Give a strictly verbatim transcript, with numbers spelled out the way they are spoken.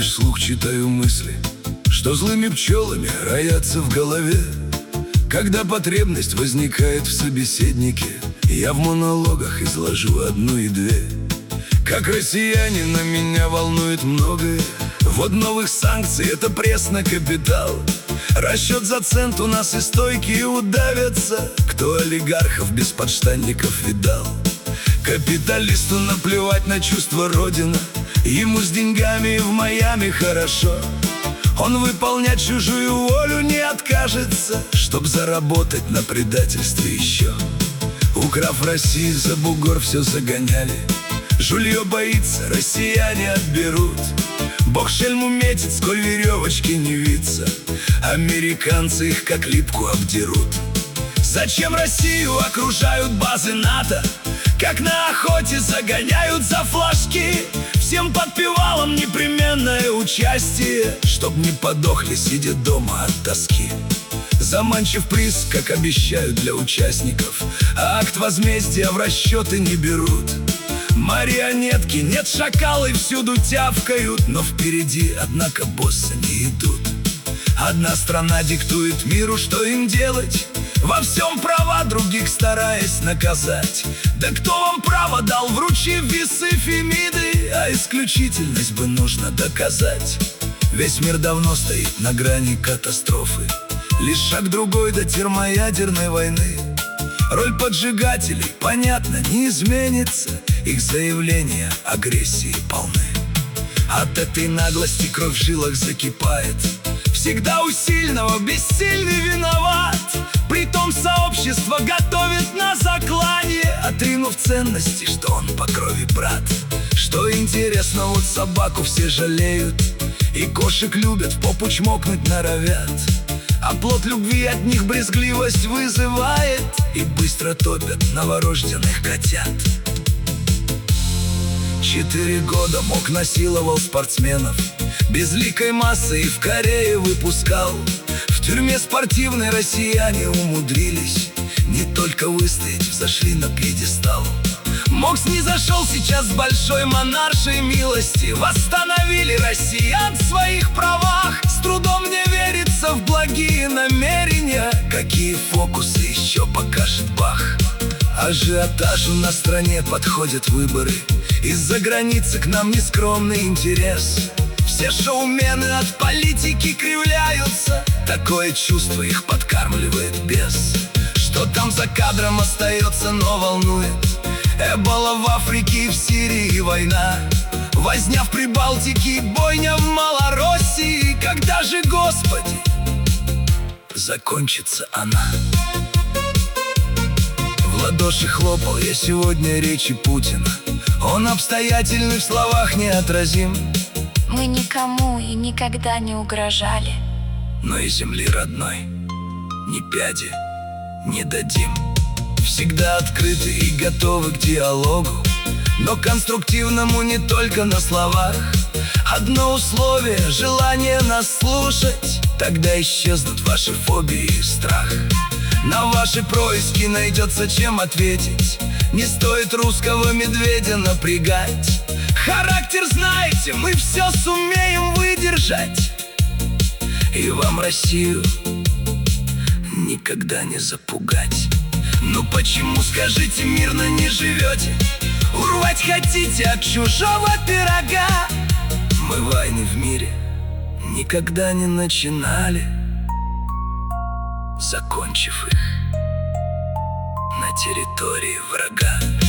лишь вслух читаю мысли, что злыми пчелами роятся в голове. Когда потребность возникает в собеседнике, я в монологах изложу одну и две. Как россиянина меня волнует многое. Вот новых санкций — это пресс на капитал. Расчет за цент у нас и стойкие удавятся. Кто олигархов без подштанников видал? Капиталисту наплевать на чувство родина. Ему с деньгами в Майами хорошо. Он выполнять чужую волю не откажется, чтоб заработать на предательстве еще. Украв Россию, за бугор все загоняли. Жулье боится, россияне отберут. Бог шельму метит, сколь веревочки не виться. Американцы их как липку обдерут. Зачем Россию окружают базы НАТО? Как на охоте загоняют за флажки. Всем подпевалам непременное участие, чтоб не подохли, сидя дома от тоски. Заманчив приз, как обещают для участников, а акт возмездия в расчеты не берут. Марионетки, нет, шакалы всюду тявкают, но впереди, однако, боссы не идут. Одна страна диктует миру, что им делать, во всем права, других стараясь наказать. Да кто вам право дал, вручив весы Фемиды? А исключительность бы нужно доказать. Весь мир давно стоит на грани катастрофы. Лишь шаг другой до термоядерной войны. Роль поджигателей, понятно, не изменится. Их заявления агрессии полны. От этой наглости кровь в жилах закипает. Всегда у сильного бессильный виноват. Притом сообщество готовит на заклание, отринув ценности, что он по крови брат. Что интересно, вот собаку все жалеют, и кошек любят, в попу чмокнуть норовят. А плод любви от них брезгливость вызывает, и быстро топят новорожденных котят. Четыре года МОК насиловал спортсменов, безликой массы и в Корее выпускал. В тюрьме спортивной россияне умудрились не только выстоять, взошли на пьедестал. МОК снизошел сейчас с большой монаршей милости. Восстановили россиян в своих правах. С трудом мне верится в благие намерения. Какие фокусы еще покажет Бах. Ажиотажу на стране подходят выборы. Из-за границы к нам нескромный интерес. Все шоумены от политики кривляются. Такое чувство их подкармливает бес. Что там за кадром остается, но волнует. Эбола в Африке и в Сирии война. Возня в Прибалтике, бойня в Малороссии. Когда же, Господи, закончится она? В ладоши хлопал я сегодня речи Путина. Он обстоятельный, в словах неотразим. Мы никому и никогда не угрожали, но и земли родной ни пяди не дадим. Всегда открыты и готовы к диалогу, но конструктивному не только на словах. Одно условие — желание нас слушать. Тогда исчезнут ваши фобии и страх. На ваши происки найдется чем ответить. Не стоит русского медведя напрягать. Характер знаете, мы все сумеем выдержать. И вам Россию никогда не запугать. Ну почему, скажите, мирно не живете? Урвать хотите от чужого пирога? Мы войны в мире никогда не начинали, закончив их на территории врага.